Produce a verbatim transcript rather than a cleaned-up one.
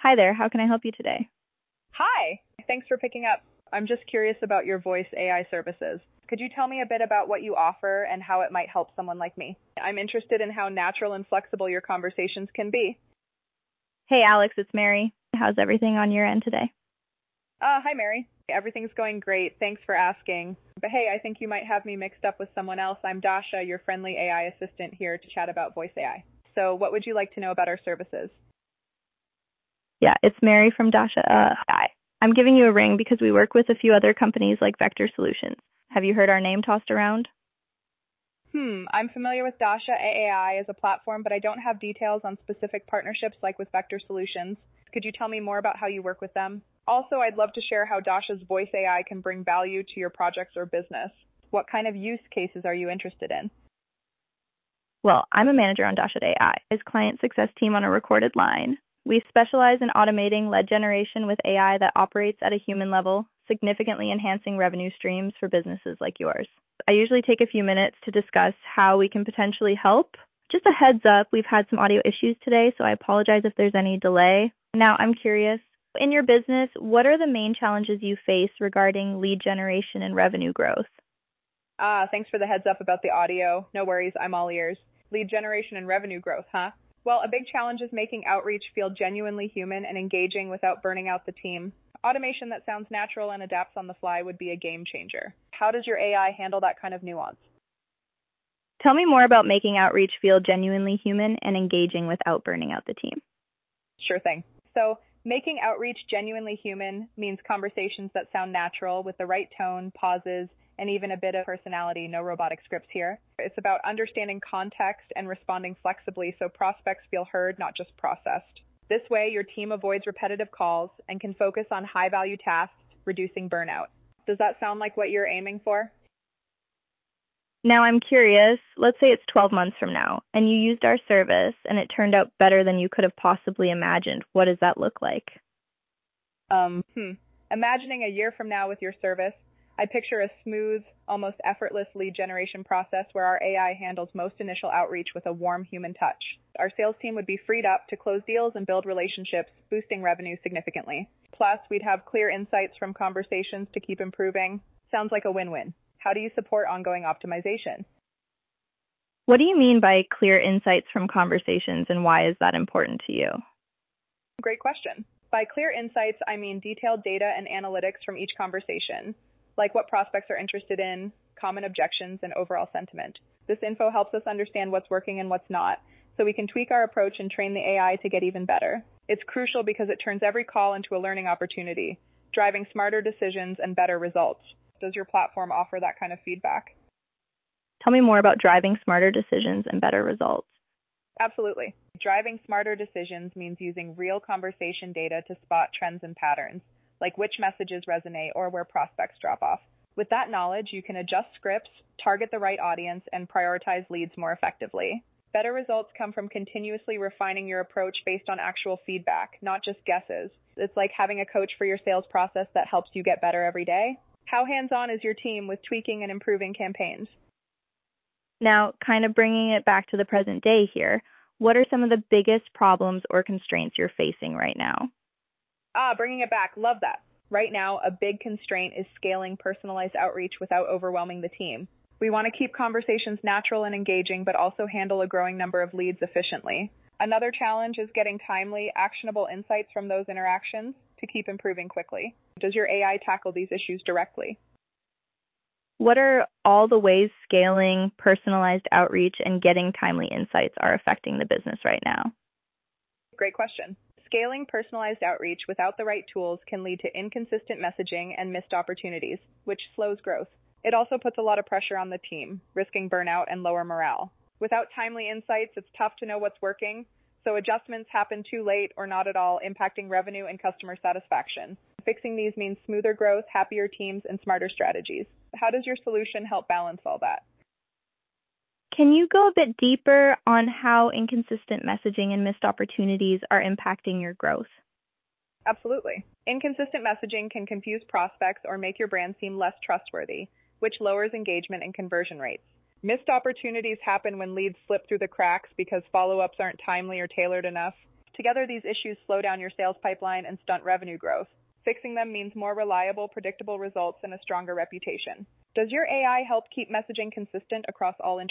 Hi there, how can I help you today? Hi, thanks for picking up. I'm just curious about your voice A I services. Could you tell me a bit about what you offer and how it might help someone like me? I'm interested in how natural and flexible your conversations can be. Hey Alex, it's Mary. How's everything on your end today? Uh, hi Mary. Everything's going great. Thanks for asking. But hey, I think you might have me mixed up with someone else. I'm Dasha, your friendly A I assistant here to chat about voice A I. So what would you like to know about our services? Yeah, it's Mary from Dasha uh, A I. I'm giving you a ring because we work with a few other companies like Vector Solutions. Have you heard our name tossed around? Hmm, I'm familiar with Dasha A I as a platform, but I don't have details on specific partnerships like with Vector Solutions. Could you tell me more about how you work with them? Also, I'd love to share how Dasha's voice A I can bring value to your projects or business. What kind of use cases are you interested in? Well, I'm a manager on Dasha A I, his client success team on a recorded line. We specialize in automating lead generation with A I that operates at a human level, significantly enhancing revenue streams for businesses like yours. I usually take a few minutes to discuss how we can potentially help. Just a heads up, we've had some audio issues today, so I apologize if there's any delay. Now, I'm curious, in your business, what are the main challenges you face regarding lead generation and revenue growth? Ah, thanks for the heads up about the audio. No worries, I'm all ears. Lead generation and revenue growth, huh? Well, a big challenge is making outreach feel genuinely human and engaging without burning out the team. Automation that sounds natural and adapts on the fly would be a game changer. How does your A I handle that kind of nuance? Tell me more about making outreach feel genuinely human and engaging without burning out the team. Sure thing. So, making outreach genuinely human means conversations that sound natural with the right tone, pauses, and even a bit of personality, no robotic scripts here. It's about understanding context and responding flexibly so prospects feel heard, not just processed. This way, your team avoids repetitive calls and can focus on high-value tasks, reducing burnout. Does that sound like what you're aiming for? Now I'm curious, let's say it's twelve months from now, and you used our service and it turned out better than you could have possibly imagined. What does that look like? Um, hmm. Imagining a year from now with your service, I picture a smooth, almost effortless lead generation process where our A I handles most initial outreach with a warm human touch. Our sales team would be freed up to close deals and build relationships, boosting revenue significantly. Plus, we'd have clear insights from conversations to keep improving. Sounds like a win-win. How do you support ongoing optimization? What do you mean by clear insights from conversations, and why is that important to you? Great question. By clear insights, I mean detailed data and analytics from each conversation, like what prospects are interested in, common objections, and overall sentiment. This info helps us understand what's working and what's not, so we can tweak our approach and train the A I to get even better. It's crucial because it turns every call into a learning opportunity, driving smarter decisions and better results. Does your platform offer that kind of feedback? Tell me more about driving smarter decisions and better results. Absolutely. Driving smarter decisions means using real conversation data to spot trends and patterns, like which messages resonate or where prospects drop off. With that knowledge, you can adjust scripts, target the right audience, and prioritize leads more effectively. Better results come from continuously refining your approach based on actual feedback, not just guesses. It's like having a coach for your sales process that helps you get better every day. How hands-on is your team with tweaking and improving campaigns? Now, kind of bringing it back to the present day here, what are some of the biggest problems or constraints you're facing right now? Ah, bringing it back. Love that. Right now, a big constraint is scaling personalized outreach without overwhelming the team. We want to keep conversations natural and engaging, but also handle a growing number of leads efficiently. Another challenge is getting timely, actionable insights from those interactions to keep improving quickly. Does your A I tackle these issues directly? What are all the ways scaling personalized outreach and getting timely insights are affecting the business right now? Great question. Scaling personalized outreach without the right tools can lead to inconsistent messaging and missed opportunities, which slows growth. It also puts a lot of pressure on the team, risking burnout and lower morale. Without timely insights, it's tough to know what's working, so adjustments happen too late or not at all, impacting revenue and customer satisfaction. Fixing these means smoother growth, happier teams, and smarter strategies. How does your solution help balance all that? Can you go a bit deeper on how inconsistent messaging and missed opportunities are impacting your growth? Absolutely. Inconsistent messaging can confuse prospects or make your brand seem less trustworthy, which lowers engagement and conversion rates. Missed opportunities happen when leads slip through the cracks because follow-ups aren't timely or tailored enough. Together, these issues slow down your sales pipeline and stunt revenue growth. Fixing them means more reliable, predictable results and a stronger reputation. Does your A I help keep messaging consistent across all